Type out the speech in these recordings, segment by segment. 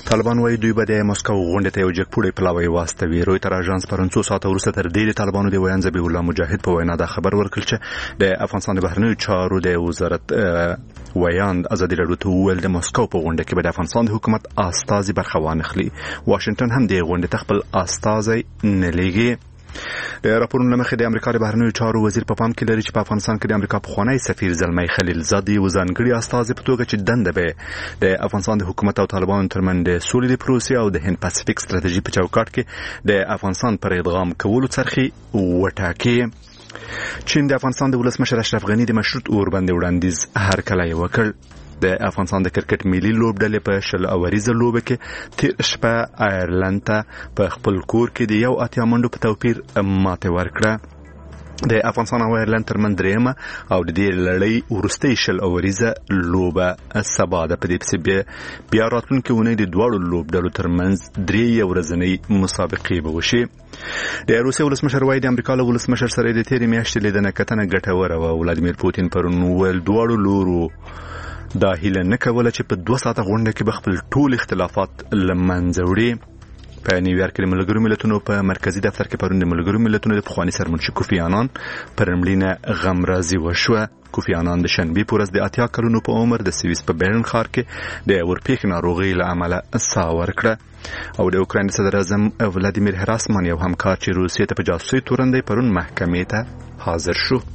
طالبان وايي دوی به د مسکو غونډې ته یو جګپوړی پلاوی واستوي. رویتر اژانس پرون څو ساعته وروسته تر دې د طالبانو د ویان ذبیح الله مجاهد په وینا دا خبر ورکړ چې د افغانستان د بهرنیو چارو د وزارت ویان ازادي راډیو ته وویل د مسکو په غونډه کې به د افغانستان د حکومت استازي برخه وانخلي. واشنگټن هم د غونډې ته خپل استازي نه لیږي. د راپورونو مخې د امریکا د بهرنیو چارو وزیر په پام کې لري چې په افغانستان کې د امریکا پخوانی سفیر زلمی خلیلزاد یو ځانګړي استازي په توګه چې دنده به د افغانستان د حکومت او طالبانو ترمنځ د سولې د پروسې او د هند پاسفیک ستراتیژي په چوکاټ کې د افغانستان پر ادغام کولو څرخي وټاکي. چین د افغانستان د ولسمشر اشرف غنی د مشروط اور باندې وړاندیز هرکلی وکړ. د افغانستان د کرکټ ملي لوبډلې په 10 اوریزه لوبه کې تیر شپه آیرلند ته په خپل کور کې د 1 منډو په توپیر ماته ورکړه. د افغانستان او آیرلند ترمنځ درېیمه او د دې لړۍ وروستۍ 10 اوریزه لوبه سبا ده. په دې پسې بیا راتلونکي اونۍ د دواړو لوبډلو ترمنځ 3 ورځنۍ مسابقې به وشي. د روسیې ولسمشر وايي د امریکا له ولسمشر سره د تیرې میاشتې لیدنه کتنه ګټوره وه. ولادیمیر پوتین پرون وویل دواړو لورو دا هیله نه کوله چې په 2 ساعته غونډه کې به خپل ټول اختلافات له منځه وړي. په نیویارک کې د ملګرو ملتونو په مرکزی دفتر کې پرون د ملګرو ملتونو د پخواني سرمنشي کوفی انان پر مړینه غمرازي وشوه. کوفی انان د شنبې په ورځ د 80 کلونو په عمر د سویس په برن ښار کې د ورپېښې ناروغۍ له امله ساه ورکړه. او د اوکراین صدر اعظم ولادیمیر هراسمان یو همکار چې روسیې ته په جاسوسۍ تورن دی پرون محکمې ته حاضر شو.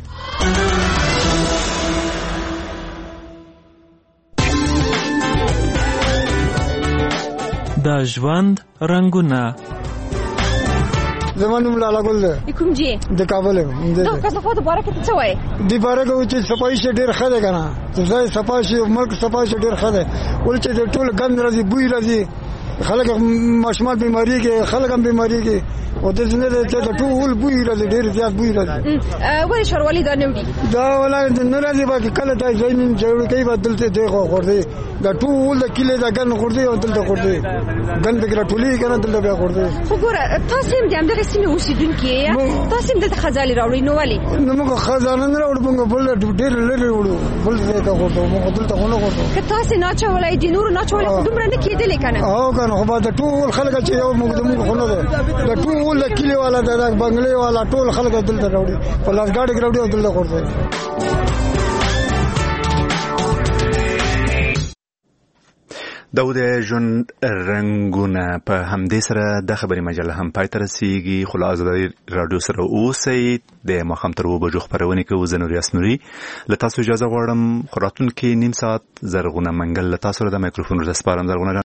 د ژوند رنگونه زمانو ملاله ګل ده کوم جی د کابل دا کثافات بارکه څه وای دی بارکه چې صفای شه ډیر خده کنه ځای صفای شه ملک صفای شه ډیر خده ول چې ټول ګند راځي بوی راځي خلک ماشومان بیماری کې خلک هم بیماری کې او د څنګه چې ټول بوی راځي ډیر زیات بوی راځي وای شروالي دا نوړي دا ولای نه راځي باقي کله دا ځین جوړ کوي بدلته دیغه ورته دا ټول د کله دا ګن ورته او دلته ورته ګن به ټولي کنه دلته بیا ورته خو ګوره تاسو هم د همدغه سیمه اوسیدونکو یې تاسو هم د خزالي راوړي نو ولي نو موږ خزانه نه راوړو موږ بل ډیر لري وړو بل ځای ته ورته موږ دلته خو نه ورته که تاسو نه چولای دي نور نه چولای خو دومره نه کېدل کنه او کنه خو دا ټول خلک چې یو موږ خو نه ده دا ټول کلی والا دا بنگلې والا ټول خلک دلته راوړي په لاس گاډي راوړي او دلته ورته دا د ژوند رنگونه. په همدې سره د خبري مجله هم پای ته رسیږي. خو له ازادي راډیو سره اوسئ. د ماښام تر 2 بجو خبرونه کوي. زه نور یاسنوري له تاسو اجازه غواړم. خو راتلونکي نیم ساعت زرغونه منګل له تاسو سره د مایکروفون سره سپارم. زرغونه